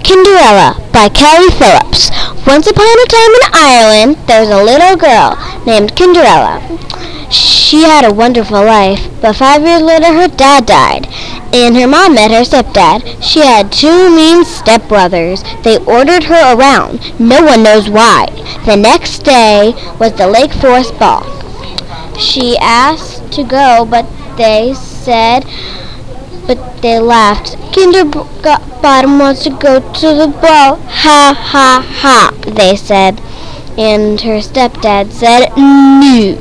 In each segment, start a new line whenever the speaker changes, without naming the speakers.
Cinderella by Kelly Phillips. Once upon a time in Ireland, there was a little girl named Cinderella. She had a wonderful life, but 5 years later her dad died, and her mom met her stepdad. She had two mean stepbrothers. They ordered her around. No one knows why. The next day was the Lake Forest ball. She asked to go, but they laughed. Kinderbottom wants to go to the ball. Ha, ha, ha, they said. And her stepdad said, no.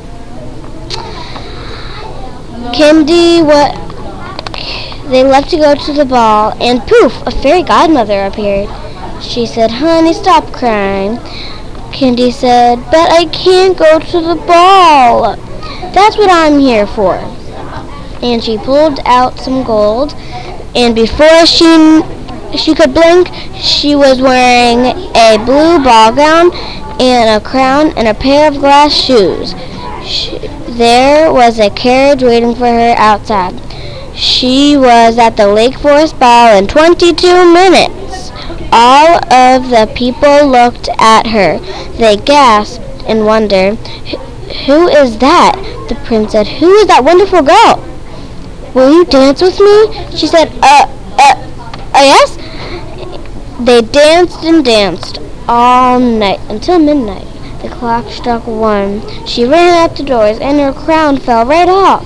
They left to go to the ball, and poof, a fairy godmother appeared. She said, honey, stop crying. Kindy said, but I can't go to the ball. That's what I'm here for. And she pulled out some gold, and before she could blink, she was wearing a blue ball gown and a crown and a pair of glass shoes. There was a carriage waiting for her outside. She was at the Lake Forest ball in 22 minutes. All of the people looked at her. They gasped in wonder. Who is that? The prince said, who is that wonderful girl? Will you dance with me? She said, yes? They danced and danced all night until midnight. The clock struck 1. She ran out the doors, and her crown fell right off.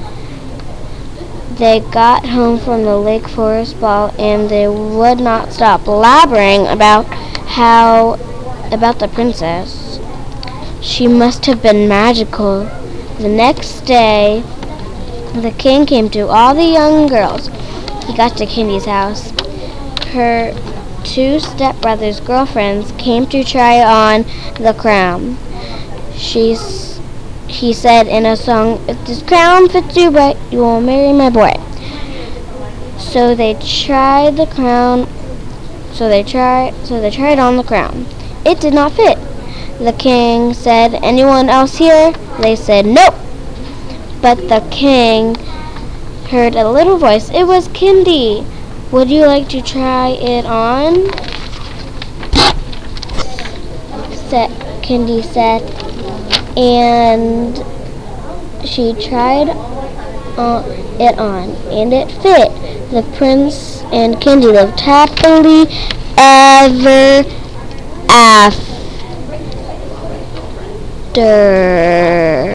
They got home from the Lake Forest ball, and they would not stop blabbering about the princess. She must have been magical. The next day, the king came to all the young girls. He got to Kindy's house. Her two stepbrothers' girlfriends came to try on the crown. He said in a song, if this crown fits you right, you will marry my boy. So they tried on the crown. It did not fit. The king said, anyone else here? They said, nope. But the king heard a little voice. It was Kindy. Would you like to try it on? Kindy said. And she tried it on, and it fit. The prince and Kindy lived happily ever after.